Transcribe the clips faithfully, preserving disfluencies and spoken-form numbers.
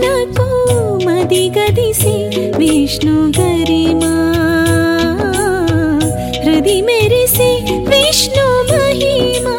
రామానుజునకు మదిగదిసి విష్ణు గరిమా హృది మెరిసి విష్ణు మహిమా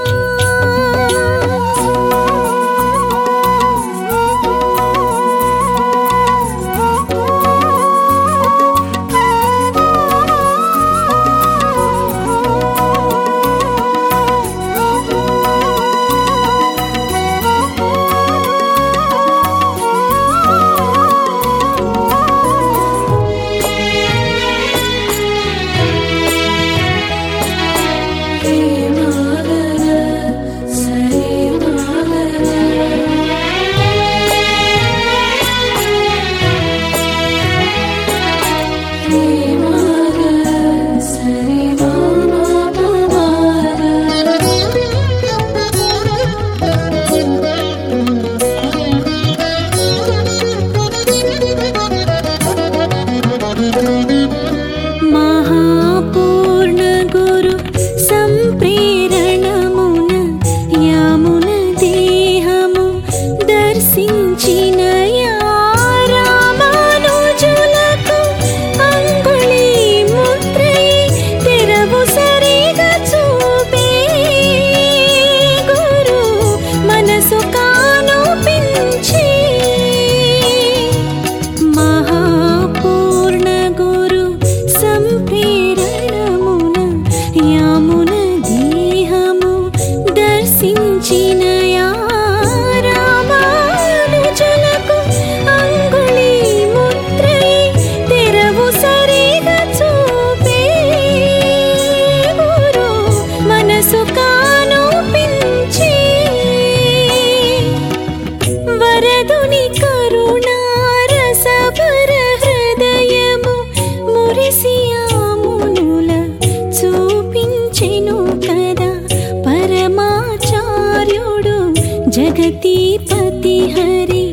జగతీపతి హరి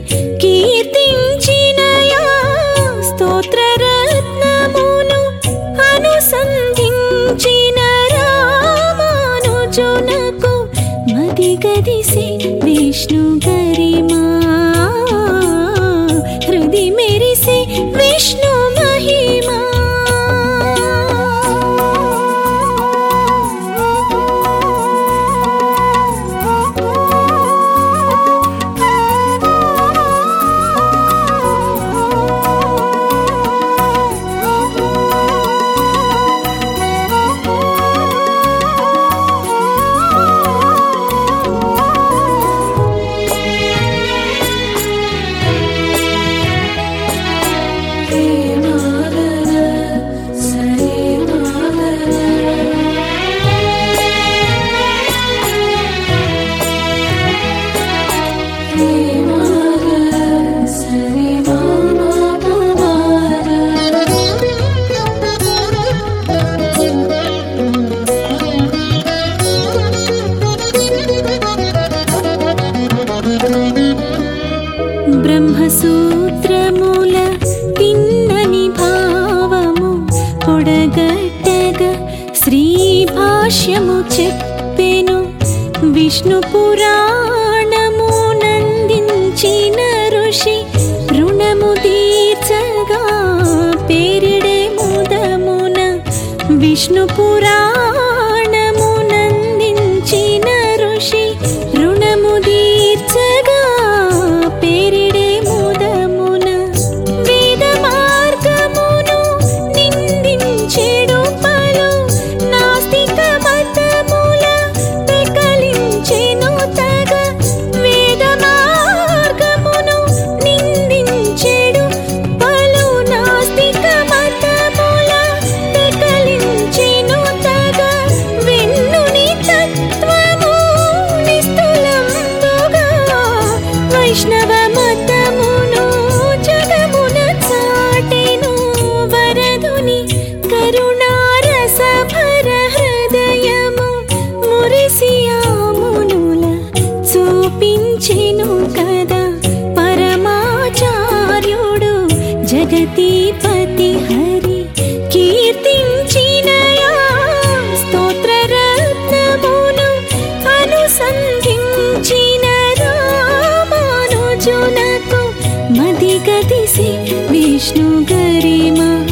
కీర్తించినయా స్తోత్ర రత్నమును అనుసంధించిన రామానుజునకు మదిగదిసి విష్ణు గరిమా హృది మెరిసి విష్ణు మహిమా బ్రహ్మసూత్రముల తిన్నని భావము పొడగట్టగ శ్రీ భాష్యము చెప్పెను విష్ణు పురాణము నందించిన ఋషి రుణము తీర్చగా పేరిడే ముదమున విష్ణు పురాణము నందించిన ఋషి రుణము తీర్చగా పేరిడే ముదమున వేద మార్గమును నిందించెడు పలు నాస్తిక మతముల పెకలించెను తగ వేద మార్గమును నిందించెడు పలు నాస్తిక మతముల పెకలించెను తగ వెన్నుని తత్వము నిస్తులంబుగా వైష్ణవ మతమును జగమున చాటెను వరదుని కరుణారస భర హృదయము మురిసి ఆమునుల చూపించెను కదా పరమాచార్యుడు జగతీపతి హరి కీర్తించినయా స్తోత్ర రత్నమును అనుసంధించిన రామానుజునకు మది విష్ణు గరిమ